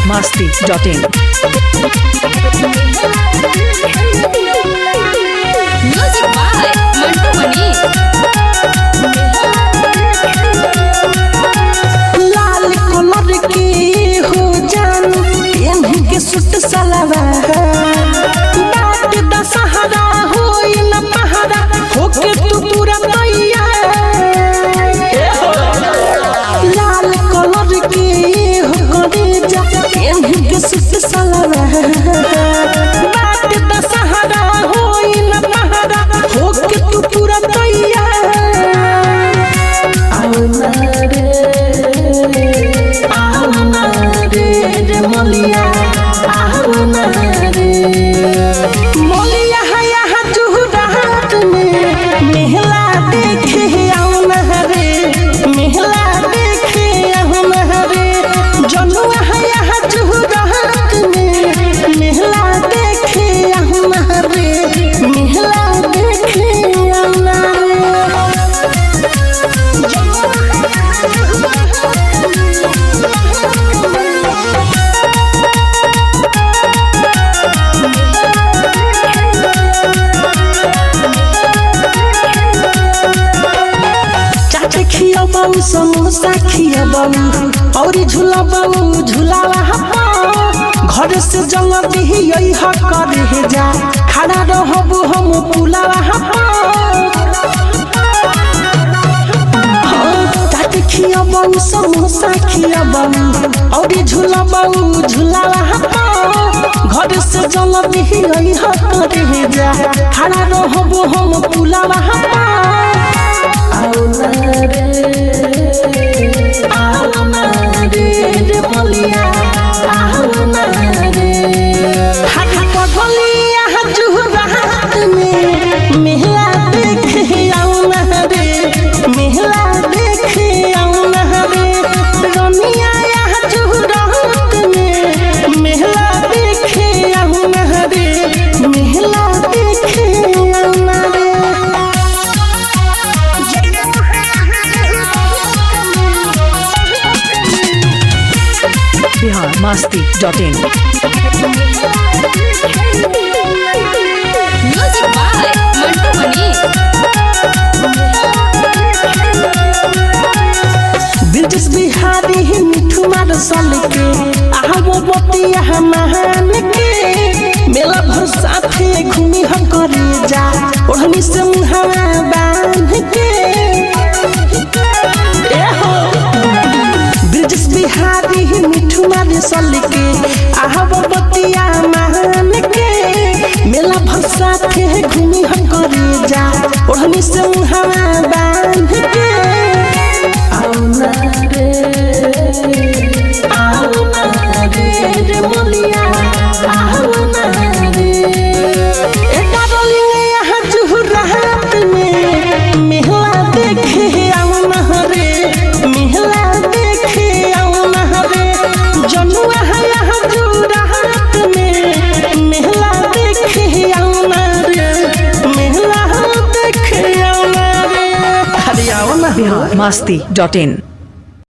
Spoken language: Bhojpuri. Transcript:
biharmasti.in. Music by Mantu Mani. लाल कलर की हो जान इन्हीं के सुट सलवार बात दशहरा हो न पहाड़ा होके तू पूरा मैया लाल कलर की हो करे जा इन्हीं के सुट सलवार बात दशहरा हो न पहाड़ा होके तू पूरा मैया मोलिया मोलिया हया जुहरात में मेहला देखे आउन रे मेहला देखे आउन रे जनुआ हया जुहरात में मेहला देखे आउन रे मेहला देखे आउन बाबू समोसा खिया बाबू और झूला बाबू झूलावा घर से जंग दिही करे जा खड़ा रहबू हम पुलावा चाट खिया बाबू समोसा खिया बाबू और झूला बाबू झूलावा घर से जंग दिही करे जा खड़ा रहबू हम पुलावा मोलिया जुहरात में मेहला देखे आउन रे मेहला देखे आउन रे रनिया जुहरात में मेहला देखे आउन रे मेहला देखे आउन रे biharmasti.in. Music by Mantu Mani. British Bihari मिठू मार सल के आहबो बतिया महान के मेला भर साथे घूमी हम करे जा ओढ़नी से मुहावा बांध के ब्रिटिश बिहारी मिठू मार सल के आहबो बतिया महान के मेला भर साथे घूमी हम करे जा ओढ़नी से मुहावा बांध के मोलिया जुहरात में मेहला देखे आउन रे मेहला देखे आउन रे जनुआ हया जुहरात में मेहला देखे आउन रे मेहला देखे आउन रे biharmasti.in.